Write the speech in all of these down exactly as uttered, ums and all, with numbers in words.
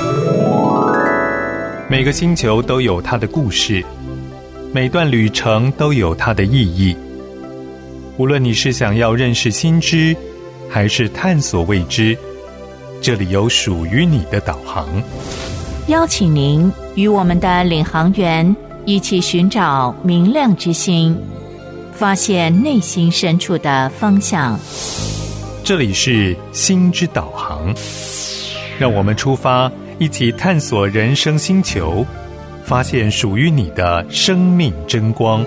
每个星球都有它的故事，每段旅程都有它的意义。无论你是想要认识新知，还是探索未知，这里有属于你的导航。 邀请您与我们的领航员一起寻找明亮之星，发现内心深处的方向。 这里是心之导航，让我们出发，一起探索人生星球，发现属于你的生命真光。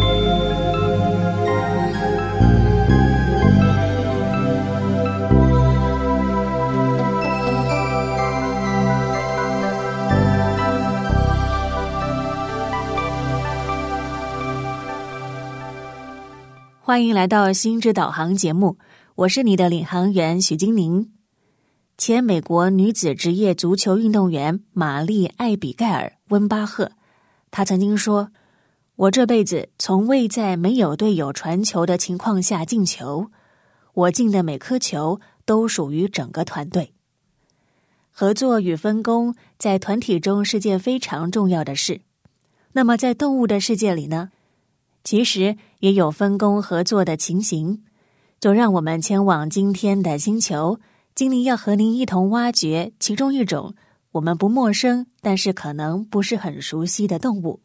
欢迎来到心之导航节目，我是你的领航员许金宁。前美国女子职业足球运动员玛丽·艾比盖尔·温巴赫，她曾经说，我这辈子从未在没有队友传球的情况下进球，我进的每颗球都属于整个团队。合作与分工在团体中是件非常重要的事。那么在动物的世界里呢，其实也有分工合作的情形。就让我们前往今天的星球，金宁要和您一同挖掘其中一种我们不陌生，但是可能不是很熟悉的动物。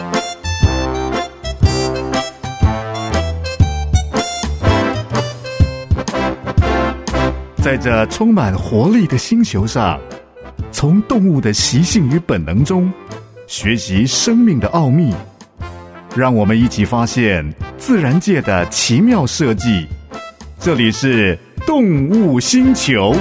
在这充满活力的星球上，从动物的习性与本能中学习生命的奥秘，让我们一起发现自然界的奇妙设计。这里是动物星球。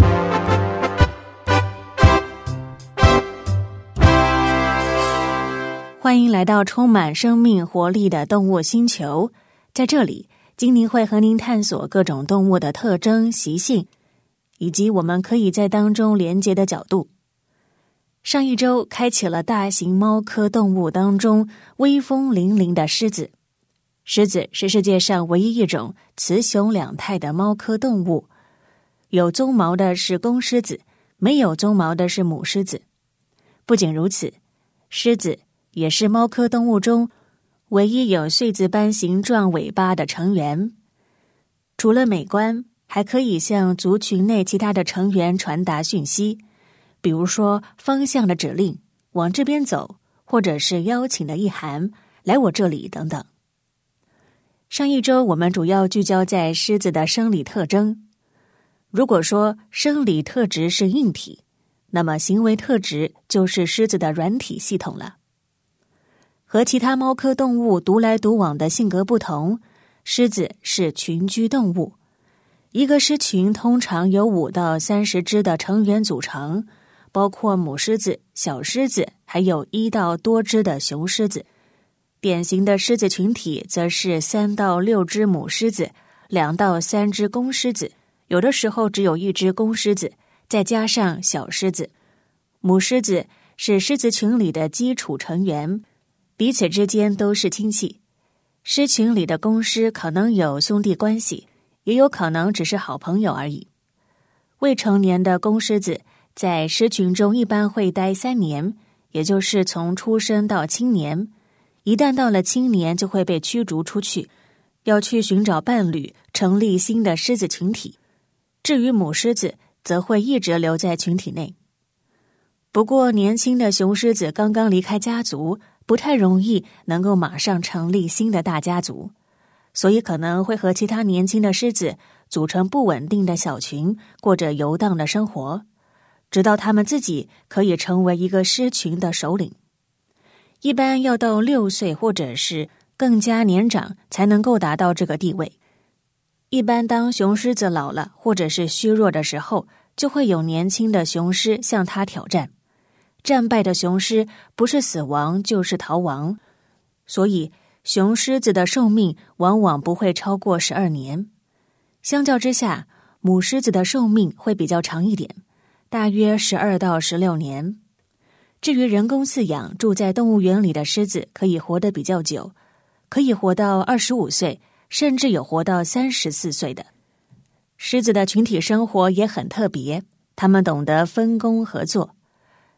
欢迎来到充满生命活力的动物星球。在这里，金宁会和您探索各种动物的特征、习性，以及我们可以在当中连接的角度。上一周开启了大型猫科动物当中威风凛凛的狮子。狮子是世界上唯一一种雌雄两态的猫科动物，有鬃毛的是公狮子，没有鬃毛的是母狮子。不仅如此，狮子也是猫科动物中唯一有穗子般形状尾巴的成员。除了美观，还可以向族群内其他的成员传达讯息，比如说方向的指令，往这边走，或者是邀请的意涵，来我这里等等。上一周我们主要聚焦在狮子的生理特征。如果说生理特质是硬体，那么行为特质就是狮子的软体系统了。和其他猫科动物独来独往的性格不同，狮子是群居动物。一个狮群通常由五到三十只的成员组成，包括母狮子、小狮子，还有一到多只的雄狮子。典型的狮子群体则是三到六只母狮子，两到三只公狮子，有的时候只有一只公狮子，再加上小狮子。母狮子是狮子群里的基础成员，彼此之间都是亲戚。狮群里的公狮可能有兄弟关系，也有可能只是好朋友而已。未成年的公狮子在狮群中一般会待三年，也就是从出生到青年。一旦到了青年，就会被驱逐出去，要去寻找伴侣，成立新的狮子群体。至于母狮子，则会一直留在群体内。不过，年轻的雄狮子刚刚离开家族，不太容易能够马上成立新的大家族，所以可能会和其他年轻的狮子组成不稳定的小群，过着游荡的生活，直到他们自己可以成为一个狮群的首领。一般要到六岁或者是更加年长才能够达到这个地位。一般当雄狮子老了或者是虚弱的时候，就会有年轻的雄狮向他挑战。战败的雄狮不是死亡就是逃亡，所以雄狮子的寿命往往不会超过十二年。相较之下，母狮子的寿命会比较长一点，大约十二到十六年。至于人工饲养住在动物园里的狮子，可以活得比较久，可以活到二十五岁，甚至有活到三十四岁的。狮子的群体生活也很特别，他们懂得分工合作。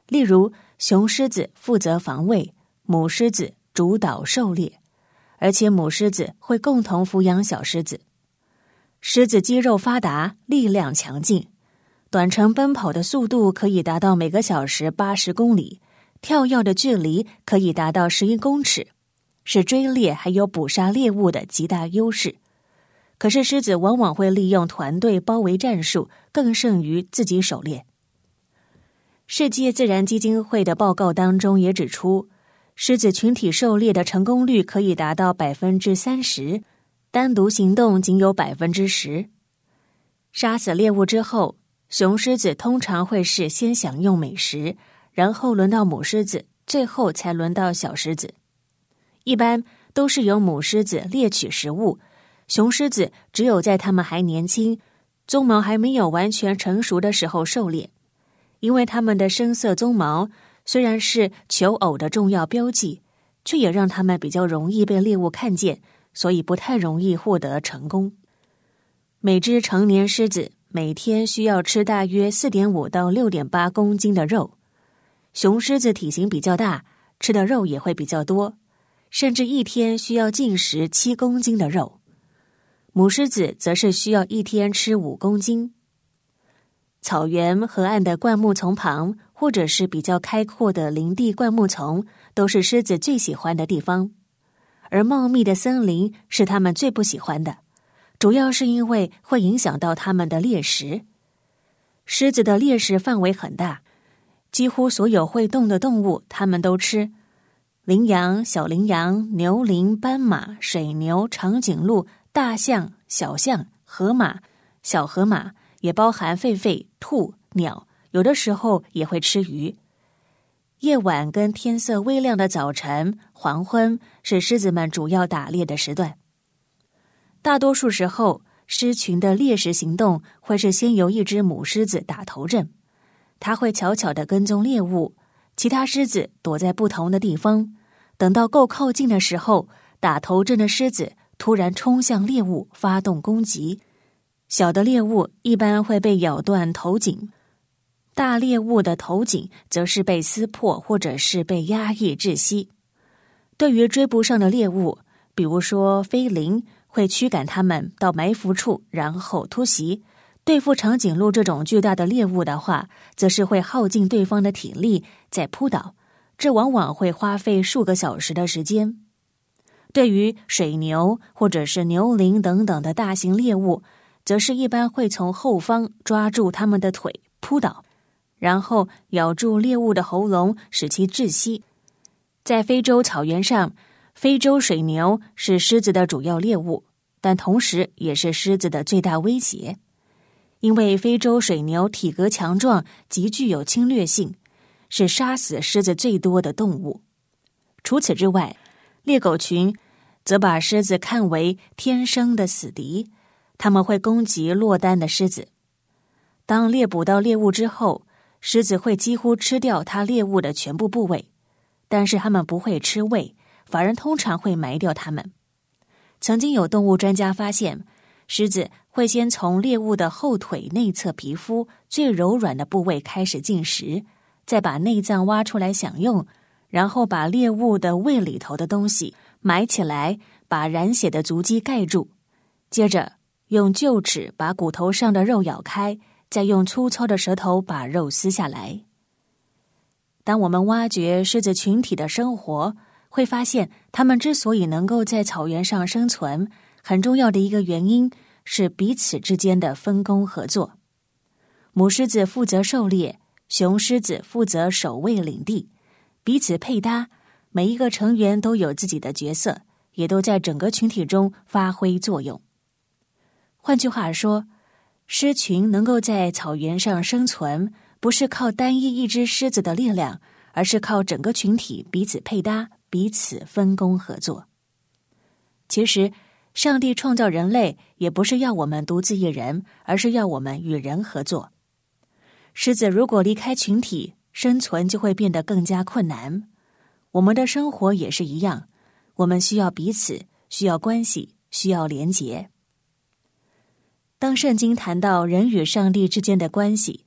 例如，雄狮子负责防卫，母狮子主导狩猎，而且母狮子会共同抚养小狮子。狮子肌肉发达，力量强劲，短程奔跑的速度可以达到每个小时八十公里，跳跃的距离可以达到十一公尺，是追猎还有捕杀猎物的极大优势。可是狮子往往会利用团队包围战术，更胜于自己狩猎。世界自然基金会的报告当中也指出，狮子群体狩猎的成功率可以达到百分之三十，单独行动仅有百分之十。杀死猎物之后，雄狮子通常会是先享用美食，然后轮到母狮子，最后才轮到小狮子。一般都是由母狮子猎取食物，雄狮子只有在它们还年轻，鬃毛还没有完全成熟的时候狩猎。因为它们的深色鬃毛虽然是求偶的重要标记，却也让它们比较容易被猎物看见，所以不太容易获得成功。每只成年狮子每天需要吃大约 四点五到六点八公斤的肉。雄狮子体型比较大，吃的肉也会比较多，甚至一天需要进食七公斤的肉。母狮子则是需要一天吃五公斤。草原、河岸的灌木丛旁，或者是比较开阔的林地灌木丛，都是狮子最喜欢的地方。而茂密的森林是它们最不喜欢的，主要是因为会影响到它们的猎食。狮子的猎食范围很大，几乎所有会动的动物它们都吃。羚羊、小羚羊、牛羚、斑马、水牛、长颈鹿、大象、小象、河马、小河马，也包含狒狒、兔、鸟，有的时候也会吃鱼。夜晚跟天色微亮的早晨、黄昏是狮子们主要打猎的时段。大多数时候，狮群的猎食行动会是先由一只母狮子打头阵，它会悄悄地跟踪猎物，其他狮子躲在不同的地方，等到够靠近的时候，打头阵的狮子突然冲向猎物，发动攻击。小的猎物一般会被咬断头颈，大猎物的头颈则是被撕破或者是被压抑窒息。对于追不上的猎物，比如说飞羚，会驱赶它们到埋伏处，然后突袭。对付长颈鹿这种巨大的猎物的话，则是会耗尽对方的体力再扑倒，这往往会花费数个小时的时间。对于水牛或者是牛羚等等的大型猎物，则是一般会从后方抓住它们的腿扑倒，然后咬住猎物的喉咙，使其窒息。在非洲草原上，非洲水牛是狮子的主要猎物，但同时也是狮子的最大威胁。因为非洲水牛体格强壮，极具有侵略性，是杀死狮子最多的动物。除此之外，猎狗群则把狮子看为天生的死敌，他们会攻击落单的狮子。当猎捕到猎物之后，狮子会几乎吃掉它猎物的全部部位，但是它们不会吃胃，反而通常会埋掉它们。曾经有动物专家发现，狮子会先从猎物的后腿内侧皮肤最柔软的部位开始进食，再把内脏挖出来享用，然后把猎物的胃里头的东西埋起来，把染血的足迹盖住，接着用臼齿把骨头上的肉咬开，再用粗糙的舌头把肉撕下来。当我们挖掘狮子群体的生活，会发现它们之所以能够在草原上生存，很重要的一个原因是彼此之间的分工合作。母狮子负责狩猎，雄狮子负责守卫领地，彼此配搭，每一个成员都有自己的角色，也都在整个群体中发挥作用。换句话说，狮群能够在草原上生存，不是靠单一一只狮子的力量，而是靠整个群体彼此配搭，彼此分工合作。其实，上帝创造人类也不是要我们独自一人，而是要我们与人合作。狮子如果离开群体，生存就会变得更加困难。我们的生活也是一样，我们需要彼此，需要关系，需要连结。当圣经谈到人与上帝之间的关系，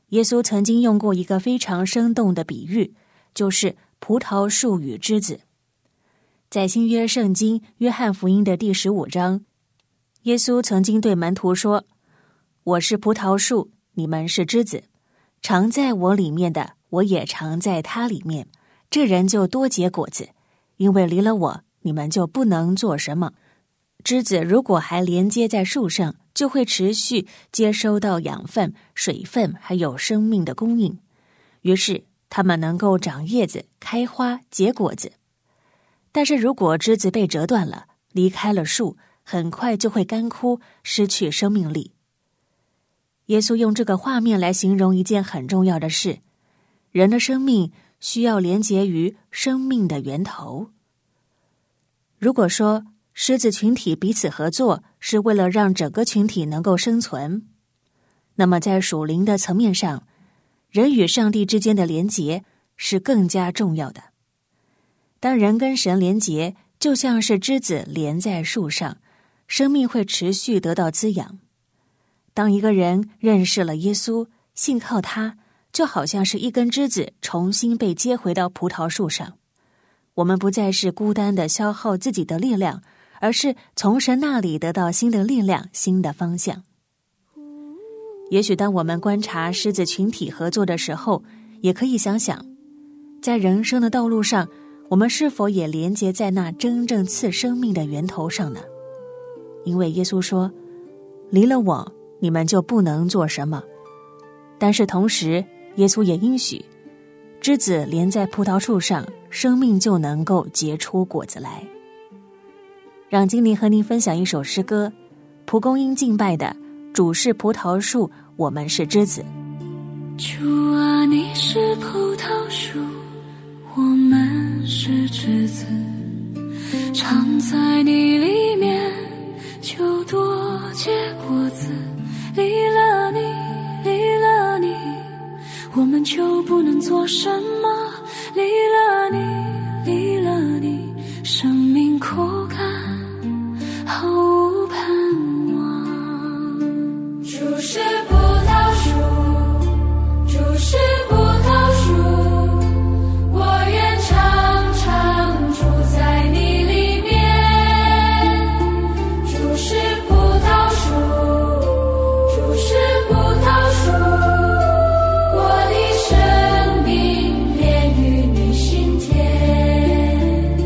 耶稣曾经用过一个非常生动的比喻，就是葡萄树与枝子。在新约圣经约翰福音的第十五章，耶稣曾经对门徒说：我是葡萄树，你们是枝子，常在我里面的，我也常在他里面，这人就多结果子，因为离了我，你们就不能做什么。枝子如果还连接在树上，就会持续接收到养分、水分还有生命的供应，于是它们能够长叶子、开花、结果子。但是如果枝子被折断了，离开了树，很快就会干枯，失去生命力。耶稣用这个画面来形容一件很重要的事：人的生命需要连结于生命的源头。如果说狮子群体彼此合作是为了让整个群体能够生存，那么在属灵的层面上，人与上帝之间的连结是更加重要的。当人跟神连结，就像是枝子连在树上，生命会持续得到滋养。当一个人认识了耶稣，信靠他，就好像是一根枝子重新被接回到葡萄树上。我们不再是孤单的消耗自己的力量，而是从神那里得到新的力量、新的方向。也许当我们观察狮子群体合作的时候，也可以想想，在人生的道路上，我们是否也连结在那真正赐生命的源头上呢？因为耶稣说，离了我，你们就不能做什么。但是同时，耶稣也应许，枝子连在葡萄树上，生命就能够结出果子来。让精灵和您分享一首诗歌，蒲公英敬拜的主是葡萄树，我们是枝子。 主啊，你是葡萄树，我们是枝子，常在你里面就多结果子，离了你，离了你，我们就不能做什么，离了你，离了你，生命枯干，毫无盼望。主是葡萄树，主是葡萄树，我愿常常住在你里面。主是葡萄树，主是葡萄树，我的生命连于你心田。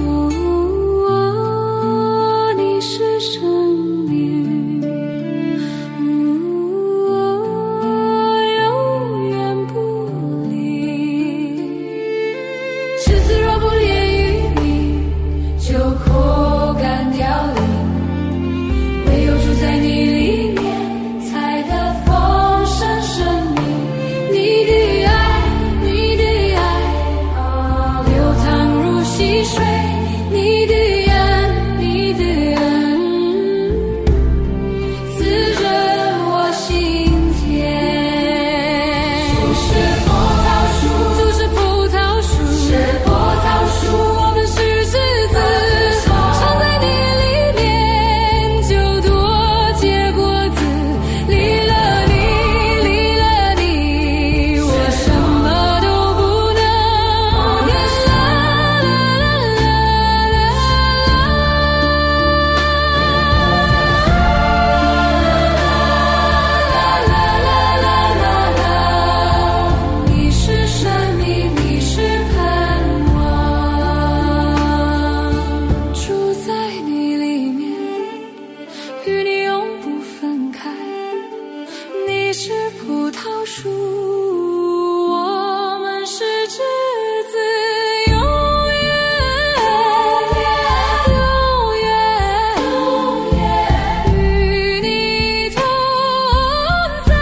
哦，你是生命，永远不离。枝子若不连于你，就枯干凋零，唯有住在你里面，才得丰盛生命。你的爱，你的爱，流淌如溪水，你的恩，你的恩，滋润我心田。主是葡萄树，主是葡萄树，是葡萄树，我们是枝子，常在你里面就多结果子，离了你，离了你，我什么都不能。啦啦啦啦啦啦，你是生命，你是盼望，住在你里面，与你永不分开。你是葡萄树，我们是枝子，永远永远与你同在。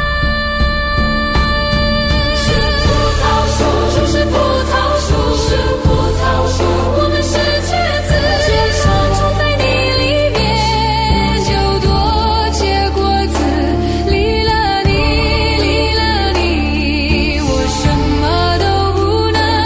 是葡萄树，就是葡萄树，是葡萄树，我们是枝子，常住在你里面，就多结果子，离了你，离了你，我什么都不能。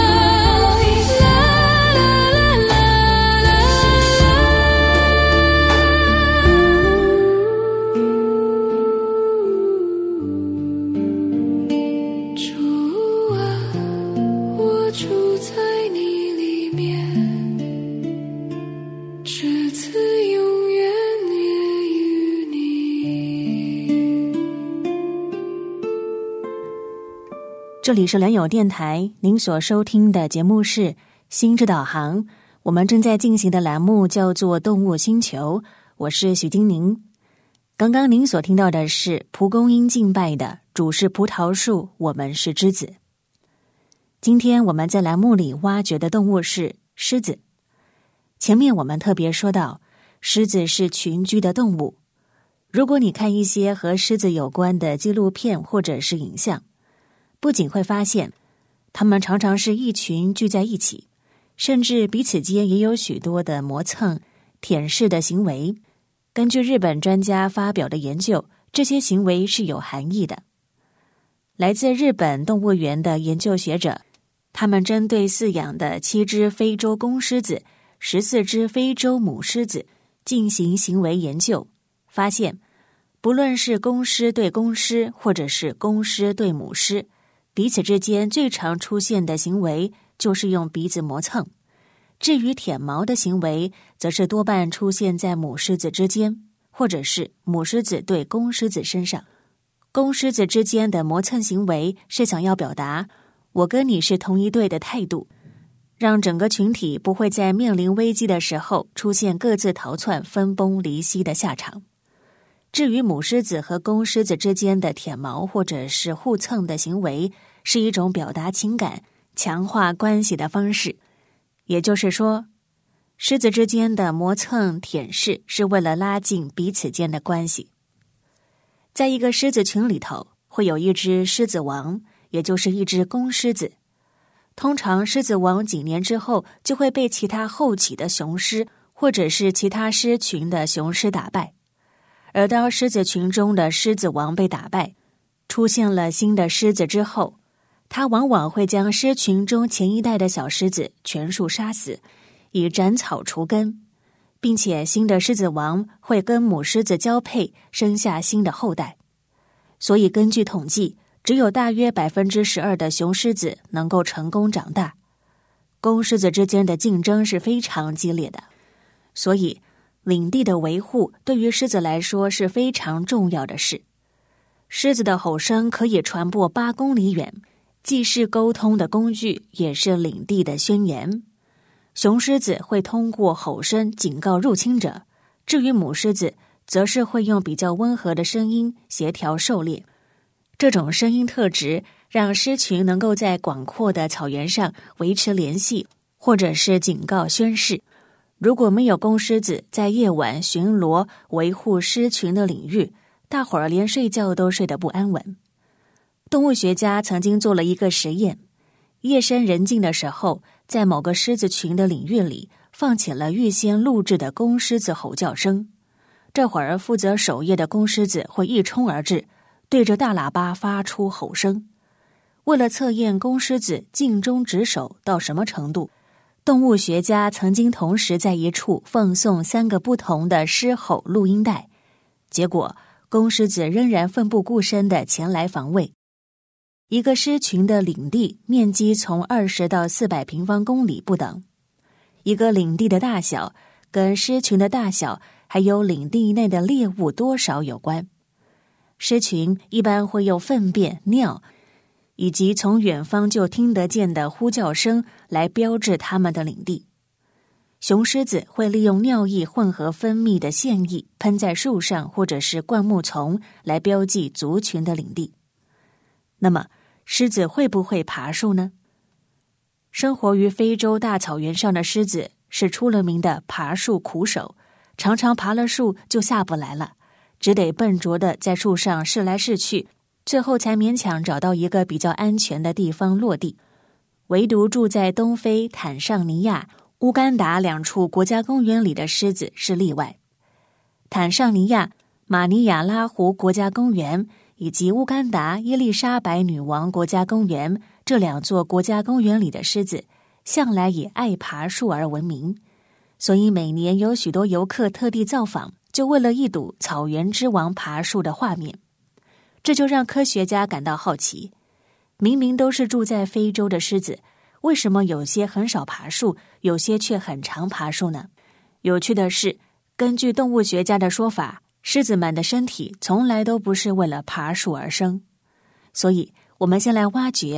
这里是良友电台，您所收听的节目是心之导航，我们正在进行的栏目叫做动物星球，我是许金宁。刚刚您所听到的是蒲公英敬拜的主是葡萄树，我们是枝子。今天我们在栏目里挖掘的动物是狮子。前面我们特别说到，狮子是群居的动物。如果你看一些和狮子有关的纪录片或者是影像，不仅会发现它们常常是一群聚在一起，甚至彼此间也有许多的磨蹭、舔舐的行为。根据日本专家发表的研究，这些行为是有含义的。来自日本动物园的研究学者，他们针对饲养的七只非洲公狮子、十四只非洲母狮子进行行为研究，发现不论是公狮对公狮，或者是公狮对母狮，彼此之间最常出现的行为就是用鼻子磨蹭。至于舔毛的行为，则是多半出现在母狮子之间，或者是母狮子对公狮子身上。公狮子之间的磨蹭行为是想要表达我跟你是同一队的态度，让整个群体不会在面临危机的时候出现各自逃窜、分崩离析的下场。至于母狮子和公狮子之间的舔毛或者是互蹭的行为，是一种表达情感、强化关系的方式。也就是说，狮子之间的磨蹭、舔舐是为了拉近彼此间的关系。在一个狮子群里头，会有一只狮子王，也就是一只公狮子。通常狮子王几年之后就会被其他后起的雄狮或者是其他狮群的雄狮打败。而当狮子群中的狮子王被打败，出现了新的狮子之后，他往往会将狮群中前一代的小狮子全数杀死，以斩草除根，并且新的狮子王会跟母狮子交配，生下新的后代。所以根据统计，只有大约 百分之十二 的雄狮子能够成功长大。公狮子之间的竞争是非常激烈的，所以领地的维护对于狮子来说是非常重要的事。狮子的吼声可以传播八公里远，既是沟通的工具，也是领地的宣言。雄狮子会通过吼声警告入侵者，至于母狮子则是会用比较温和的声音协调狩猎。这种声音特质让狮群能够在广阔的草原上维持联系，或者是警告宣示。如果没有公狮子在夜晚巡逻维护狮群的领域，大伙儿连睡觉都睡得不安稳。动物学家曾经做了一个实验，夜深人静的时候，在某个狮子群的领域里放起了预先录制的公狮子吼叫声。这会儿负责守夜的公狮子会一冲而至，对着大喇叭发出吼声。为了测验公狮子尽忠职守到什么程度，动物学家曾经同时在一处放送三个不同的狮吼录音带，结果公狮子仍然奋不顾身地前来防卫。一个狮群的领地面积从二十到四百平方公里不等，一个领地的大小跟狮群的大小还有领地内的猎物多少有关。狮群一般会用粪便、尿以及从远方就听得见的呼叫声来标志他们的领地。雄狮子会利用尿液混合分泌的腺液喷在树上或者是灌木丛来标记族群的领地。那么狮子会不会爬树呢？生活于非洲大草原上的狮子是出了名的爬树苦手，常常爬了树就下不来了，只得笨拙地在树上试来试去，最后才勉强找到一个比较安全的地方落地。唯独住在东非坦尚尼亚、乌干达两处国家公园里的狮子是例外。坦尚尼亚马尼亚拉湖国家公园以及乌干达伊丽莎白女王国家公园这两座国家公园里的狮子向来以爱爬树而闻名，所以每年有许多游客特地造访，就为了一睹草原之王爬树的画面。这就让科学家感到好奇，明明都是住在非洲的狮子，为什么有些很少爬树，有些却很常爬树呢？有趣的是，根据动物学家的说法，狮子们的身体从来都不是为了爬树而生。所以我们先来挖掘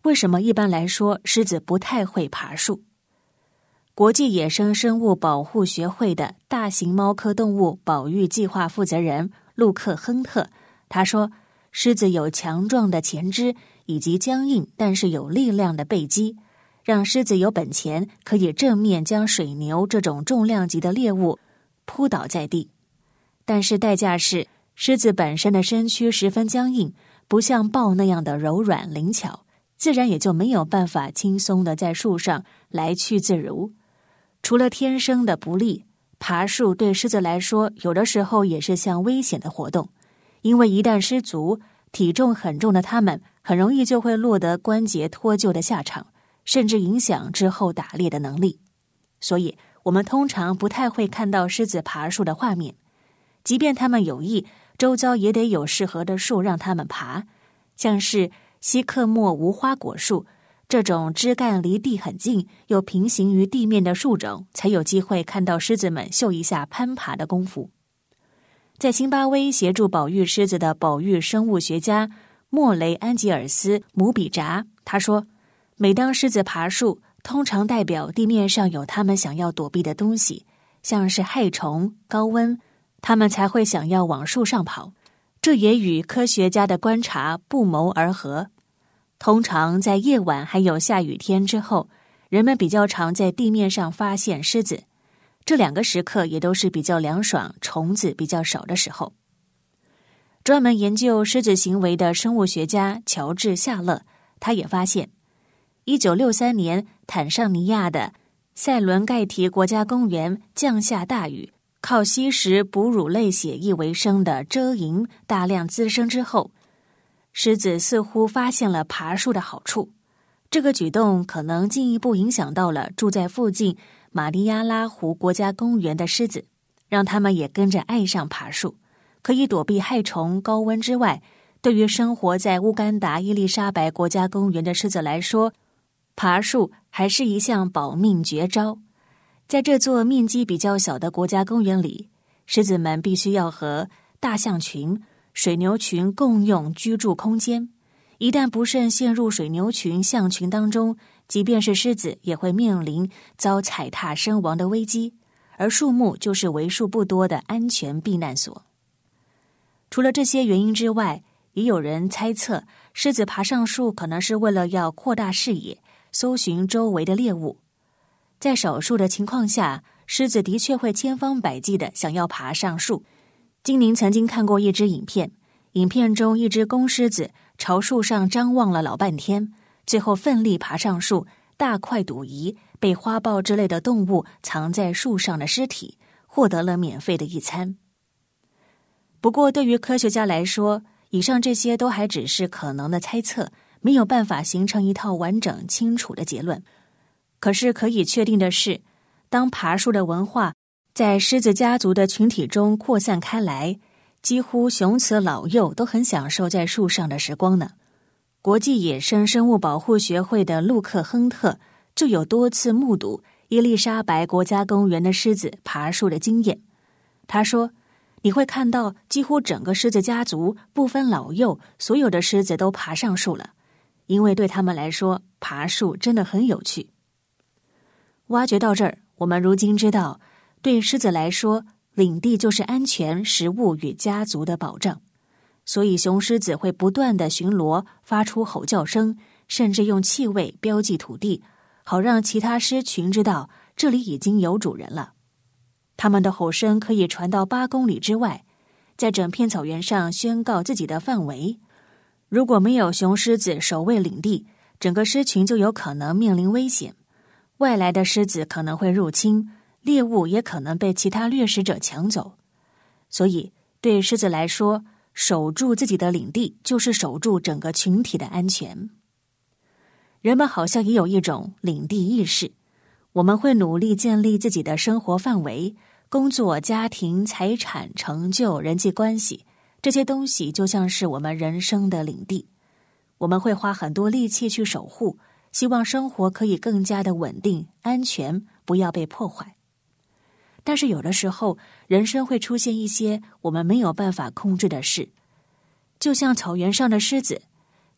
为什么一般来说狮子不太会爬树？国际野生生物保护学会的大型猫科动物保育计划负责人陆克·亨特，他说，狮子有强壮的前肢以及僵硬但是有力量的背肌，让狮子有本钱可以正面将水牛这种重量级的猎物扑倒在地。但是代价是，狮子本身的身躯十分僵硬，不像豹那样的柔软灵巧，自然也就没有办法轻松地在树上来去自如。除了天生的不利，爬树对狮子来说有的时候也是项危险的活动，因为一旦失足，体重很重的它们很容易就会落得关节脱臼的下场，甚至影响之后打猎的能力。所以我们通常不太会看到狮子爬树的画面，即便它们有意，周遭也得有适合的树让它们爬，像是西克莫无花果树这种枝干离地很近又平行于地面的树种，才有机会看到狮子们秀一下攀爬的功夫。在辛巴威协助保育狮子的保育生物学家莫雷安吉尔斯·姆比扎，他说，每当狮子爬树，通常代表地面上有它们想要躲避的东西，像是害虫、高温，它们才会想要往树上跑。这也与科学家的观察不谋而合。通常在夜晚还有下雨天之后，人们比较常在地面上发现狮子，这两个时刻也都是比较凉爽、虫子比较少的时候。专门研究狮子行为的生物学家乔治·夏勒，他也发现，一九六三年坦尚尼亚的塞伦盖提国家公园降下大雨，靠吸食哺乳类血液为生的遮蝇大量滋生之后，狮子似乎发现了爬树的好处。这个举动可能进一步影响到了住在附近马里亚拉湖国家公园的狮子，让他们也跟着爱上爬树。可以躲避害虫、高温之外，对于生活在乌干达伊丽莎白国家公园的狮子来说，爬树还是一项保命绝招。在这座面积比较小的国家公园里，狮子们必须要和大象群、水牛群共用居住空间，一旦不慎陷入水牛群、象群当中，即便是狮子也会面临遭踩踏身亡的危机，而树木就是为数不多的安全避难所。除了这些原因之外，也有人猜测狮子爬上树可能是为了要扩大视野，搜寻周围的猎物。在少数的情况下，狮子的确会千方百计地想要爬上树。金宁曾经看过一支影片，影片中一只公狮子朝树上张望了老半天，最后奋力爬上树，大快朵颐，被花豹之类的动物藏在树上的尸体，获得了免费的一餐。不过对于科学家来说，以上这些都还只是可能的猜测，没有办法形成一套完整清楚的结论。可是可以确定的是，当爬树的文化在狮子家族的群体中扩散开来，几乎雄雌老幼都很享受在树上的时光呢。国际野生生物保护学会的陆克·亨特就有多次目睹伊丽莎白国家公园的狮子爬树的经验。他说，你会看到几乎整个狮子家族不分老幼，所有的狮子都爬上树了，因为对他们来说，爬树真的很有趣。挖掘到这儿，我们如今知道，对狮子来说，领地就是安全、食物与家族的保障。所以雄狮子会不断地巡逻，发出吼叫声，甚至用气味标记土地，好让其他狮群知道这里已经有主人了。他们的吼声可以传到八公里之外，在整片草原上宣告自己的范围。如果没有雄狮子守卫领地，整个狮群就有可能面临危险。外来的狮子可能会入侵，猎物也可能被其他掠食者抢走。所以对狮子来说，守住自己的领地就是守住整个群体的安全。人们好像也有一种领地意识，我们会努力建立自己的生活范围，工作、家庭、财产、成就、人际关系，这些东西就像是我们人生的领地。我们会花很多力气去守护，希望生活可以更加的稳定、安全，不要被破坏。但是有的时候，人生会出现一些我们没有办法控制的事，就像草原上的狮子，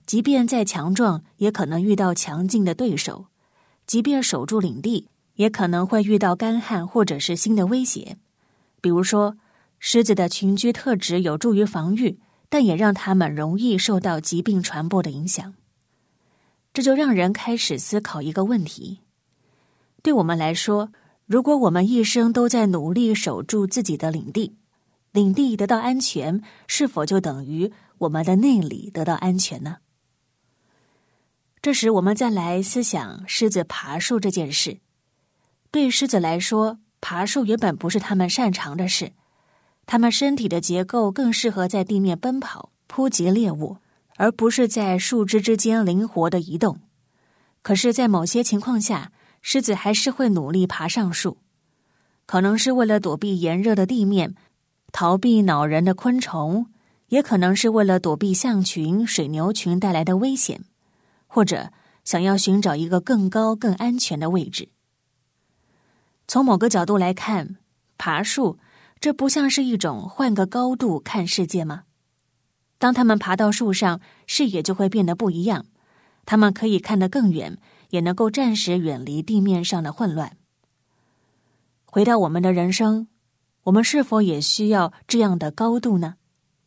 即便再强壮，也可能遇到强劲的对手；即便守住领地，也可能会遇到干旱或者是新的威胁。比如说，狮子的群居特质有助于防御，但也让它们容易受到疾病传播的影响。这就让人开始思考一个问题：对我们来说，如果我们一生都在努力守住自己的领地，领地得到安全，是否就等于我们的内里得到安全呢？这时我们再来思想狮子爬树这件事。对狮子来说，爬树原本不是它们擅长的事，它们身体的结构更适合在地面奔跑、扑击猎物，而不是在树枝之间灵活的移动。可是在某些情况下，狮子还是会努力爬上树，可能是为了躲避炎热的地面，逃避恼人的昆虫，也可能是为了躲避象群、水牛群带来的危险，或者想要寻找一个更高、更安全的位置。从某个角度来看，爬树，这不像是一种换个高度看世界吗？当他们爬到树上，视野就会变得不一样，他们可以看得更远，也能够暂时远离地面上的混乱。回到我们的人生，我们是否也需要这样的高度呢？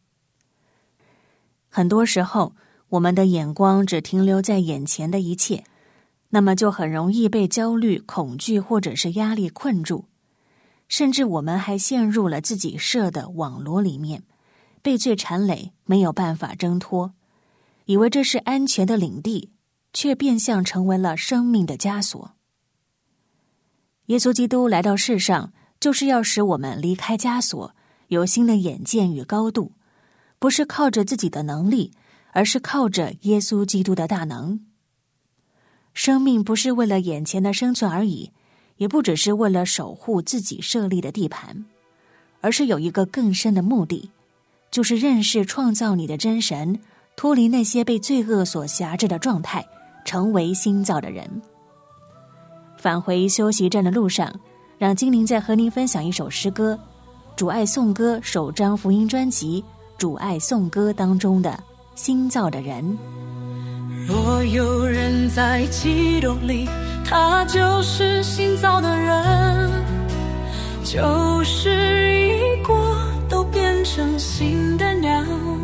很多时候，我们的眼光只停留在眼前的一切，那么就很容易被焦虑、恐惧或者是压力困住，甚至我们还陷入了自己设的网罗里面，被罪缠累，没有办法挣脱，以为这是安全的领地，却变相成为了生命的枷锁。耶稣基督来到世上，就是要使我们离开枷锁，有新的眼界与高度，不是靠着自己的能力，而是靠着耶稣基督的大能。生命不是为了眼前的生存而已，也不只是为了守护自己设立的地盘，而是有一个更深的目的，就是认识创造你的真神，脱离那些被罪恶所辖制的状态，成为新造的人。返回休息站的路上，让精灵再和您分享一首诗歌，主爱颂歌首张福音专辑《主爱颂歌》当中的新造的人。 若有人在基督里，他就是新造的人，旧事已过，都变成新的鸟。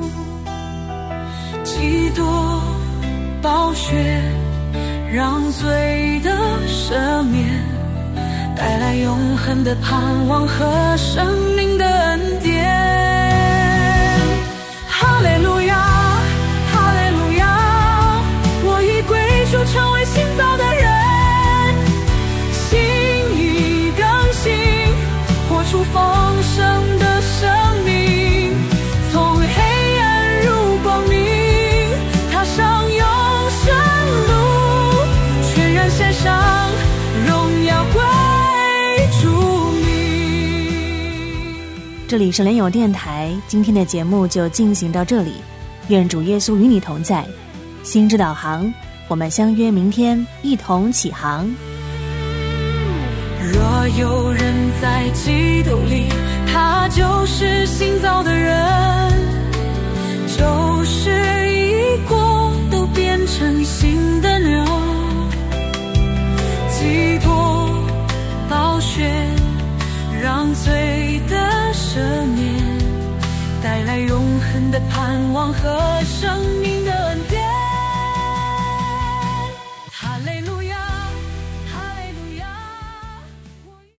基督宝血让罪的赦免，带来永恒的盼望和生命的恩典。哈利路亚，哈利路亚，我已归主，成为新造的人，心意更新，活出丰盛的生命，从黑暗入光明，踏上永生路，全然献上荣耀归主名。 这里是联友电台，今天的节目就进行到这里，愿主耶稣与你同在。心之导航，我们相约明天一同起航。 若有人在基督里，他就是新造的人，旧事已过，都变成新的鸟。基督宝血让罪的赦免，带来永恒的盼望和生命的恩典。